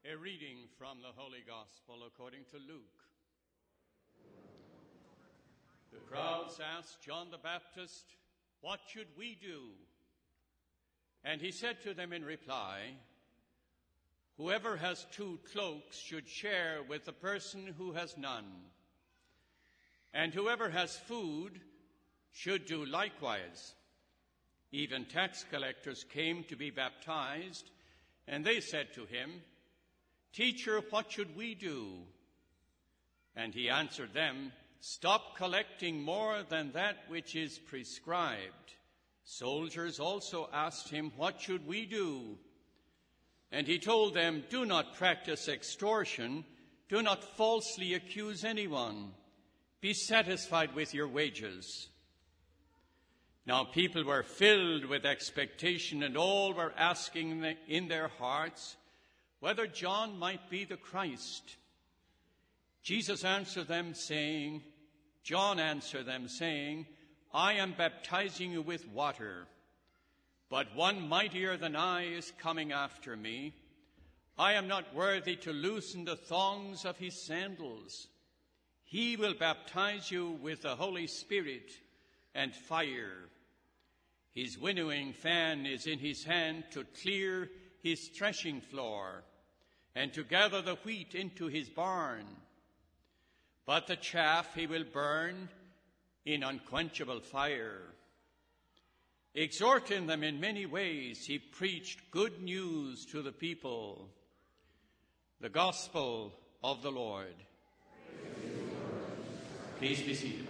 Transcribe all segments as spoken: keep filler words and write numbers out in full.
A reading from the Holy Gospel according to Luke. The crowds asked John the Baptist, "What should we do?" And he said to them in reply, "Whoever has two cloaks should share with the person who has none. And whoever has food should do likewise." Even tax collectors came to be baptized, and they said to him, "Teacher, what should we do?" And he answered them, "Stop collecting more than that which is prescribed." Soldiers also asked him, "What should we do?" And he told them, "Do not practice extortion. Do not falsely accuse anyone. Be satisfied with your wages." Now people were filled with expectation, and all were asking in their hearts whether John might be the Christ. Jesus answered them, saying, John answered them, saying, "I am baptizing you with water, but one mightier than I is coming after me. I am not worthy to loosen the thongs of his sandals. He will baptize you with the Holy Spirit and fire. His winnowing fan is in his hand to clear his threshing floor and to gather the wheat into his barn. But the chaff he will burn in unquenchable fire." Exhorting them in many ways, he preached good news to the people. The Gospel of the Lord. Please be seated.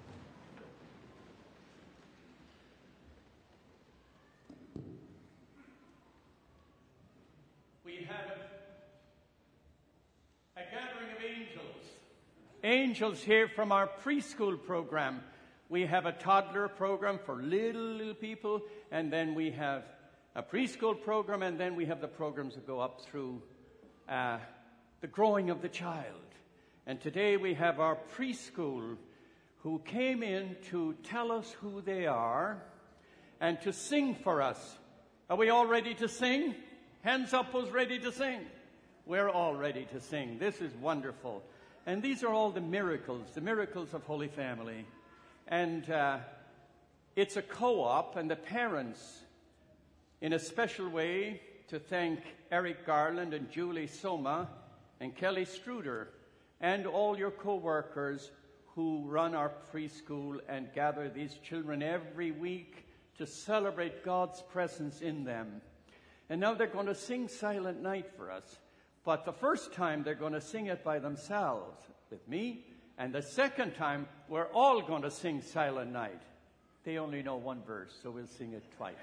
We had a, a gathering of angels. Angels here from our preschool program. We have a toddler program for little, little people, and then we have a preschool program, and then we have the programs that go up through uh, the growing of the child. And today we have our preschool who came in to tell us who they are and to sing for us. Are we all ready to sing? Hands up who's ready to sing. We're all ready to sing. This is wonderful. And these are all the miracles, the miracles of Holy Family. And uh, it's a co-op, and the parents, in a special way, to thank Eric Garland and Julie Soma and Kelly Struder and all your co-workers who run our preschool and gather these children every week to celebrate God's presence in them. And now they're going to sing Silent Night for us. But the first time they're going to sing it by themselves with me. And the second time we're all going to sing Silent Night. They only know one verse, so we'll sing it twice.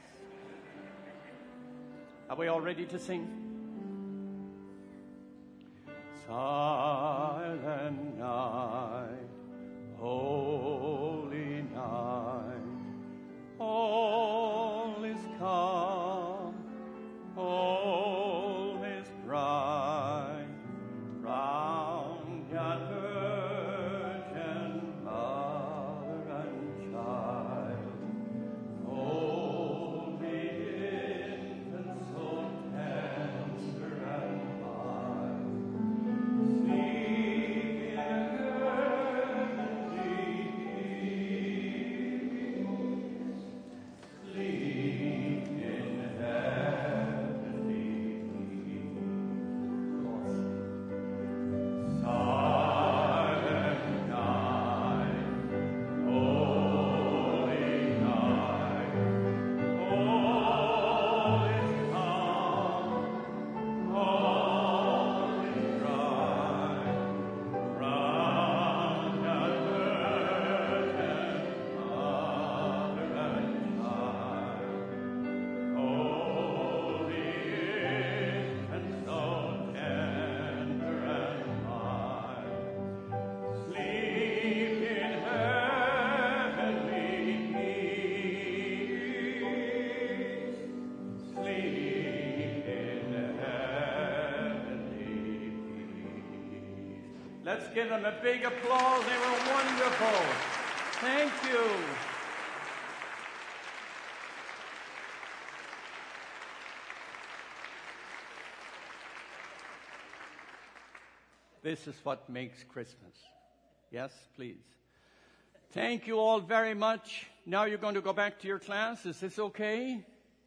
Are we all ready to sing? Silent night, holy night, all is calm, all is bright, round yon virgin mother and child, holy infant so tender and mild, sleep in heavenly peace, sleep in heavenly peace. Silent night, holy night, all is calm, all is bright, round yon virgin mother and child, holy infant so tender and mild, sleep in heavenly peace, sleep in heavenly peace. Let's give them a big applause. They were wonderful. Thank you. This is what makes Christmas. Yes, please. Thank you all very much. Now you're going to go back to your class. Is this okay?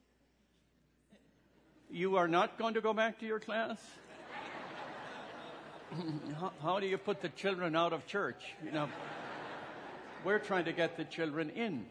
You are not going to go back to your class? how, how do you put the children out of church? You know, we're trying to get the children in.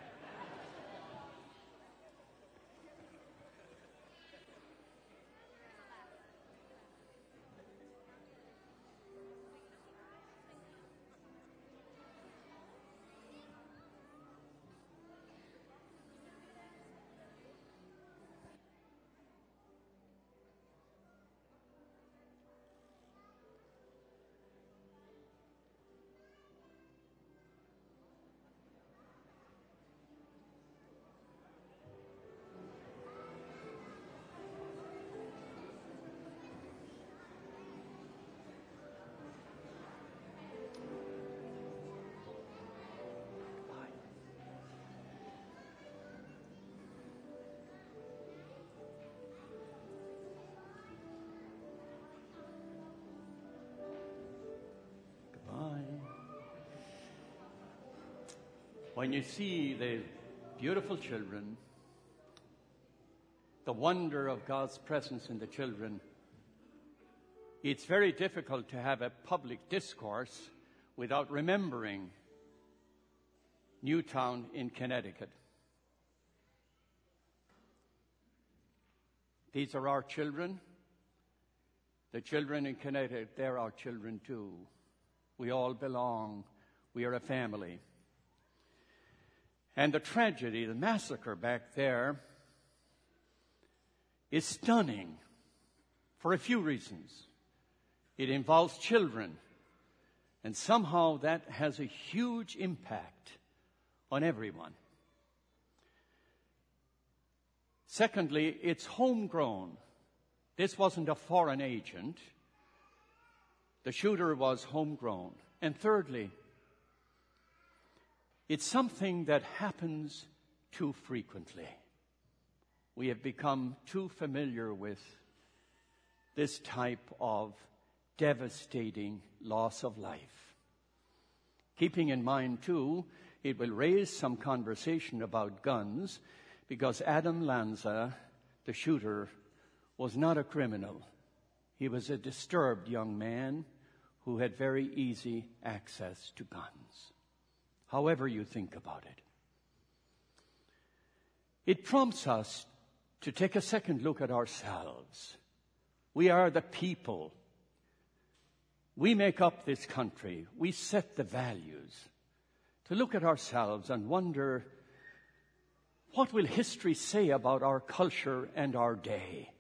When you see the beautiful children, the wonder of God's presence in the children, it's very difficult to have a public discourse without remembering Newtown in Connecticut. These are our children. The children in Connecticut, they're our children too. We all belong. We are a family. And the tragedy, the massacre back there, is stunning for a few reasons. It involves children, and somehow that has a huge impact on everyone. Secondly, it's homegrown. This wasn't a foreign agent. The shooter was homegrown. And thirdly, it's something that happens too frequently. We have become too familiar with this type of devastating loss of life. Keeping in mind, too, it will raise some conversation about guns because Adam Lanza, the shooter, was not a criminal. He was a disturbed young man who had very easy access to guns. However you think about it. It prompts us to take a second look at ourselves. We are the people. We make up this country. We set the values. To look at ourselves and wonder, what will history say about our culture and our day?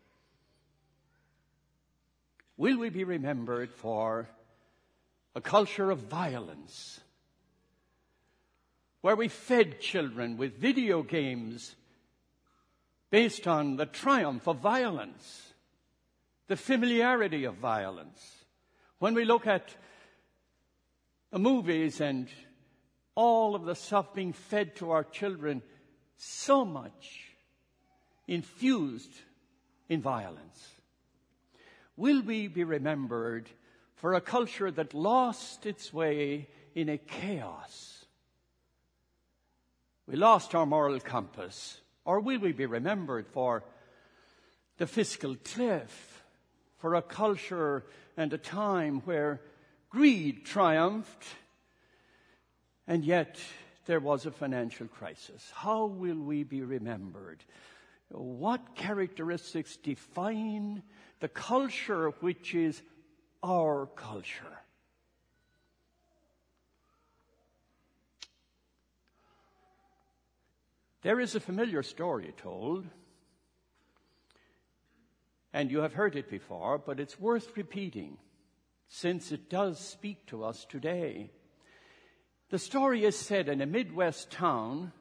Will we be remembered for a culture of violence, where we fed children with video games based on the triumph of violence, the familiarity of violence? When we look at the movies and all of the stuff being fed to our children, so much infused in violence. Will we be remembered for a culture that lost its way in a chaos? We lost our moral compass. Or will we be remembered for the fiscal cliff, for a culture and a time where greed triumphed, and yet there was a financial crisis? How will we be remembered? What characteristics define the culture which is our culture? There is a familiar story told, and you have heard it before, but it's worth repeating since it does speak to us today. The story is set in a Midwest town,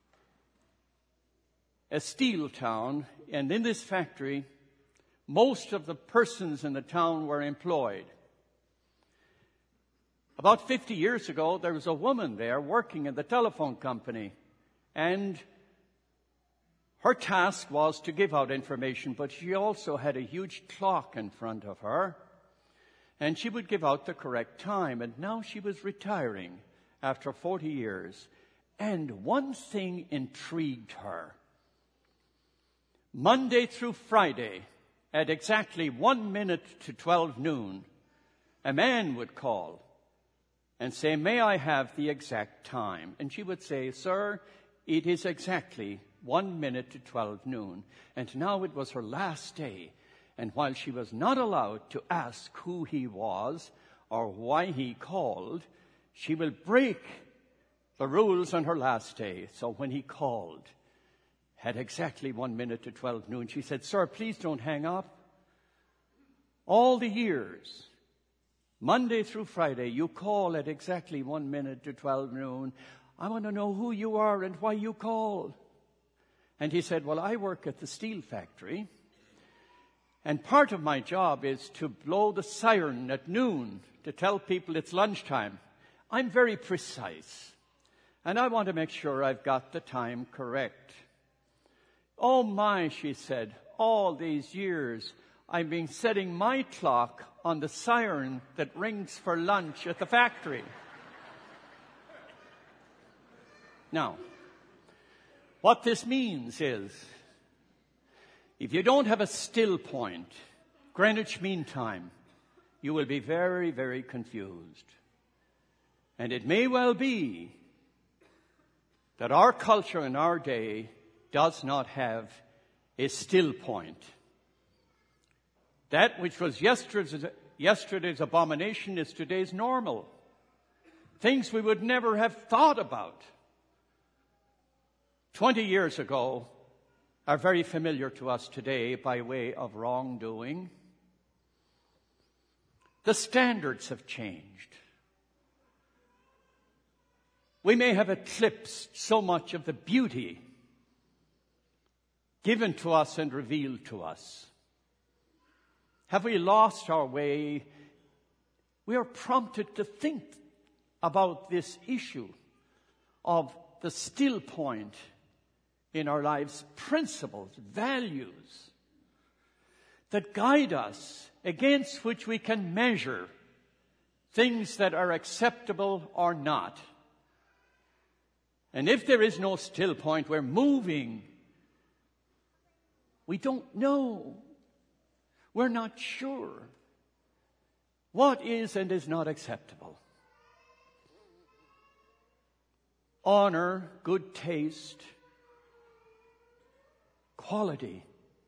a steel town, and in this factory, most of the persons in the town were employed. About fifty years ago, there was a woman there working in the telephone company, and her task was to give out information, but she also had a huge clock in front of her. and she would give out the correct time. And now she was retiring after forty years. And one thing intrigued her. Monday through Friday, at exactly one minute to twelve noon, a man would call and say, "May I have the exact time?" And she would say, "Sir, it is exactly one minute to twelve noon." And now it was her last day. And while she was not allowed to ask who he was or why he called, she will break the rules on her last day. So when he called, had exactly one minute to twelve noon, she said, "Sir, please don't hang up. All the years, Monday through Friday, you call at exactly one minute to twelve noon. I want to know who you are and why you called." And he said, "Well, I work at the steel factory, and part of my job is to blow the siren at noon to tell people it's lunchtime. I'm very precise, and I want to make sure I've got the time correct." "Oh my," she said, "all these years I've been setting my clock on the siren that rings for lunch at the factory." Now, what this means is, if you don't have a still point, Greenwich Mean Time, you will be very, very confused. And it may well be that our culture in our day does not have a still point. That which was yesterday's, yesterday's abomination is today's normal. Things we would never have thought about twenty years ago are very familiar to us today by way of wrongdoing. The standards have changed. We may have eclipsed so much of the beauty given to us and revealed to us. Have we lost our way? We are prompted to think about this issue of the still point in our lives, principles, values that guide us, against which we can measure things that are acceptable or not. And if there is no still point, we're moving. We don't know. We're not sure what is and is not acceptable. Honor, good taste, quality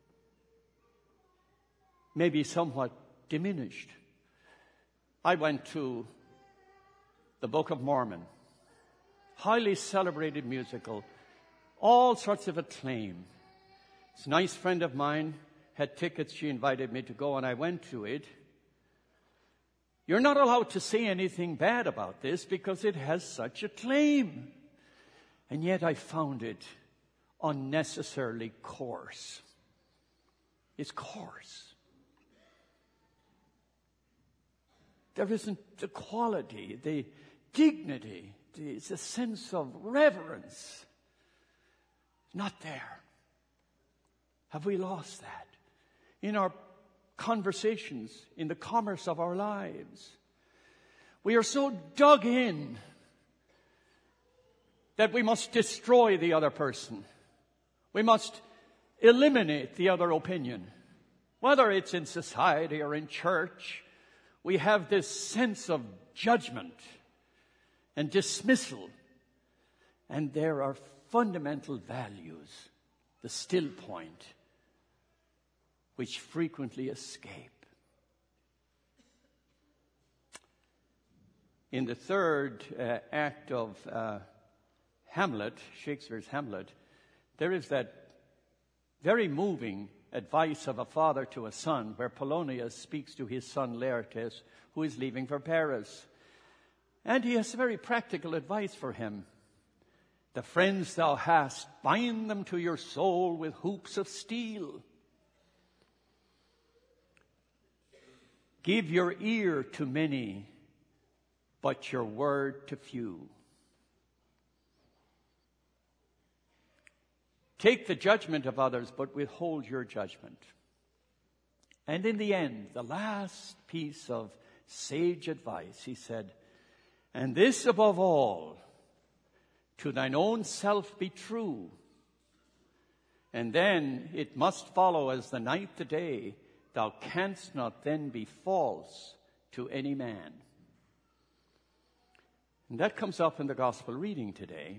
may be somewhat diminished. I went to the Book of Mormon, highly celebrated musical, all sorts of acclaim. This nice friend of mine had tickets. She invited me to go, and I went to it. You're not allowed to say anything bad about this because it has such acclaim. And yet I found it unnecessarily coarse. It's coarse. There isn't the quality, the dignity, the, the sense of reverence. Not there. Have we lost that? In our conversations, in the commerce of our lives, we are so dug in that we must destroy the other person. We must eliminate the other opinion. Whether it's in society or in church, we have this sense of judgment and dismissal. And there are fundamental values, the still point, which frequently escape. In the third uh, act of uh, Hamlet, Shakespeare's Hamlet, there is that very moving advice of a father to a son, where Polonius speaks to his son Laertes, who is leaving for Paris. And he has very practical advice for him. "The friends thou hast, bind them to your soul with hoops of steel. Give your ear to many, but your word to few. Take the judgment of others, but withhold your judgment." And in the end, the last piece of sage advice. He said, "And this above all, to thine own self be true. And then it must follow as the night the day, thou canst not then be false to any man." And that comes up in the gospel reading today.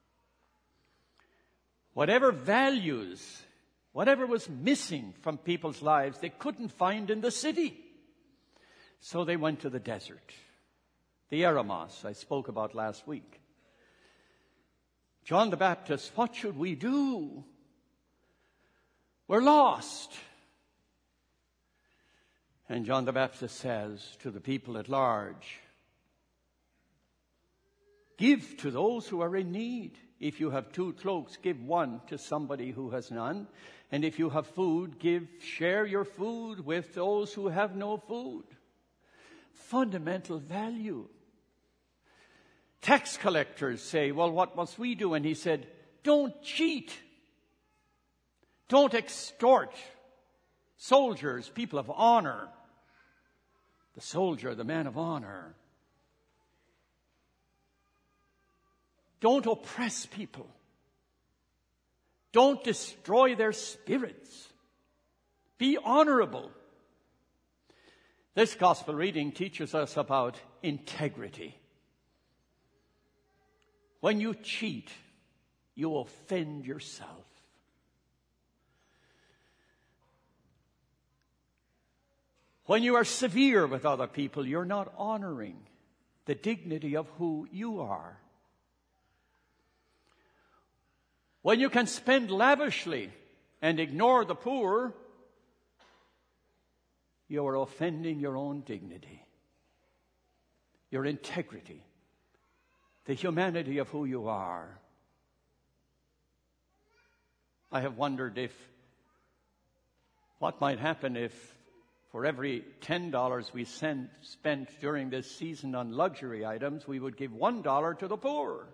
Whatever values, whatever was missing from people's lives, they couldn't find in the city. So they went to the desert. The Eremos I spoke about last week. John the Baptist, what should we do? We're lost. And John the Baptist says to the people at large, give to those who are in need. If you have two cloaks, give one to somebody who has none. And if you have food, give, share your food with those who have no food. Fundamental value. Tax collectors say, well, what must we do? And he said, don't cheat. Don't extort. Soldiers, people of honor. The soldier, the man of honor. Don't oppress people. Don't destroy their spirits. Be honorable. This gospel reading teaches us about integrity. When you cheat, you offend yourself. When you are severe with other people, you're not honoring the dignity of who you are. When you can spend lavishly and ignore the poor, you are offending your own dignity, your integrity, the humanity of who you are. I have wondered if what might happen if for every ten dollars we sent, spent during this season on luxury items, we would give one dollar to the poor.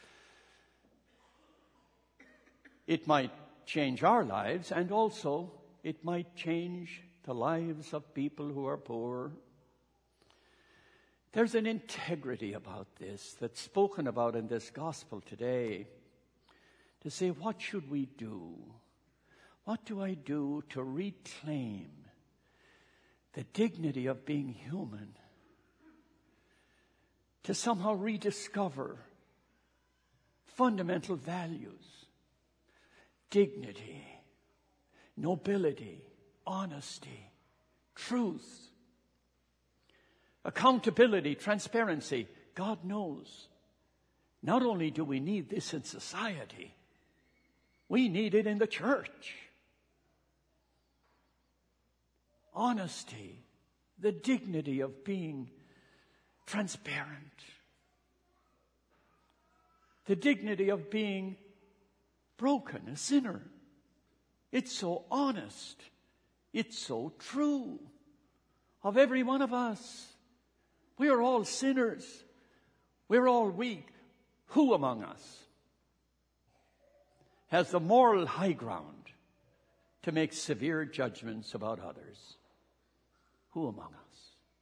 It might change our lives, and also it might change the lives of people who are poor. There's an integrity about this that's spoken about in this gospel today. To say, what should we do? What do I do to reclaim the dignity of being human? To somehow rediscover fundamental values. Dignity, nobility, honesty, truth, accountability, transparency. God knows. Not only do we need this in society, we need it in the church. Honesty, the dignity of being transparent, the dignity of being broken, a sinner. It's so honest. It's so true of every one of us. We are all sinners. We're all weak. Who among us has the moral high ground to make severe judgments about others? Who among us?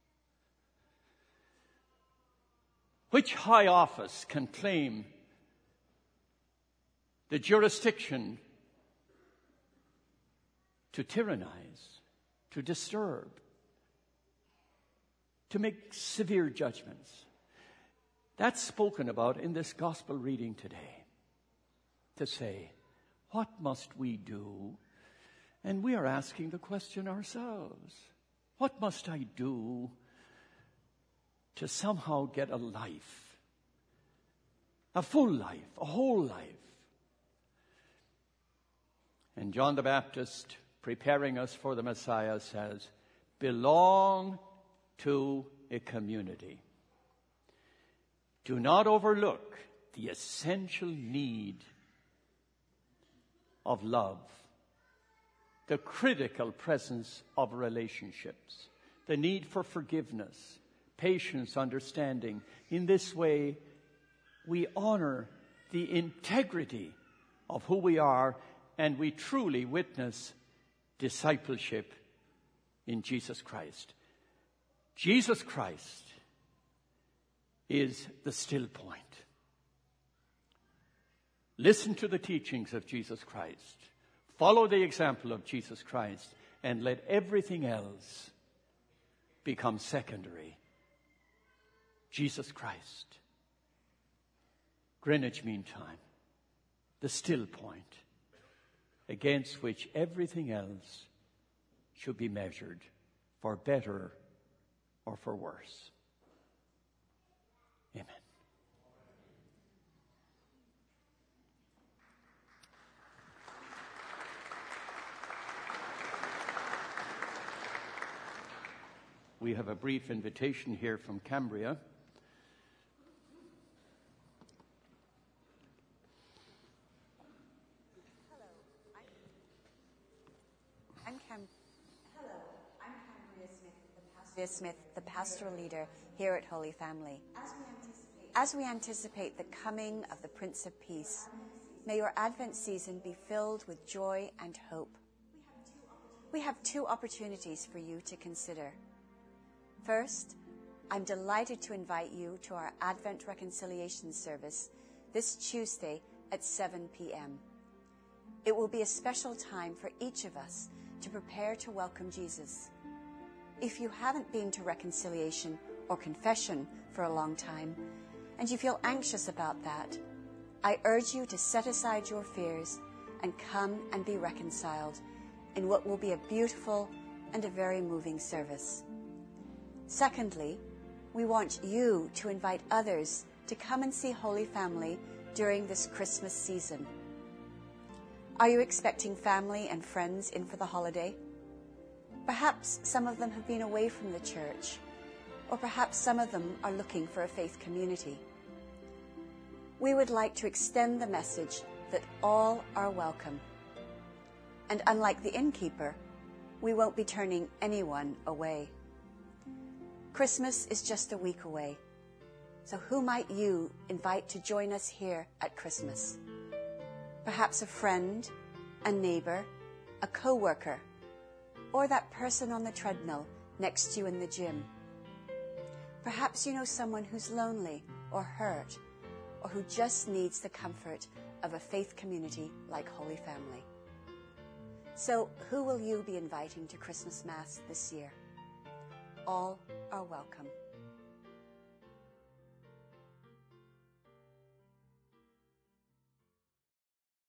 Which high office can claim the jurisdiction to tyrannize, to disturb, to make severe judgments? That's spoken about in this gospel reading today. To say, what must we do? And we are asking the question ourselves. What must I do to somehow get a life? A full life, a whole life. And John the Baptist, preparing us for the Messiah, says, belong to a community. Do not overlook the essential need of love, the critical presence of relationships, the need for forgiveness, patience, understanding. In this way, we honor the integrity of who we are, and we truly witness discipleship in Jesus Christ. Jesus Christ is the still point. Listen to the teachings of Jesus Christ. Follow the example of Jesus Christ, and let everything else become secondary. Jesus Christ. Greenwich Mean Time. The still point against which everything else should be measured, for better or for worse. Amen. We have a brief invitation here from Cambria. Hello, I'm, I'm Cam. Hello, I'm Cambria Smith, the pastor, Smith, the pastoral leader here at Holy Family. As we anticipate, As we anticipate the coming of the Prince of Peace, may your Advent season be filled with joy and hope. We have two opportunities for you to consider. First, I'm delighted to invite you to our Advent Reconciliation service this Tuesday at seven p.m. It will be a special time for each of us to prepare to welcome Jesus. If you haven't been to reconciliation or confession for a long time, and you feel anxious about that, I urge you to set aside your fears and come and be reconciled in what will be a beautiful and a very moving service. Secondly, we want you to invite others to come and see Holy Family during this Christmas season. Are you expecting family and friends in for the holiday? Perhaps some of them have been away from the church, or perhaps some of them are looking for a faith community. We would like to extend the message that all are welcome. And unlike the innkeeper, we won't be turning anyone away. Christmas is just a week away. So who might you invite to join us here at Christmas? Perhaps a friend, a neighbor, a co-worker, or that person on the treadmill next to you in the gym. Perhaps you know someone who's lonely or hurt, or who just needs the comfort of a faith community like Holy Family. So who will you be inviting to Christmas Mass this year? All are welcome.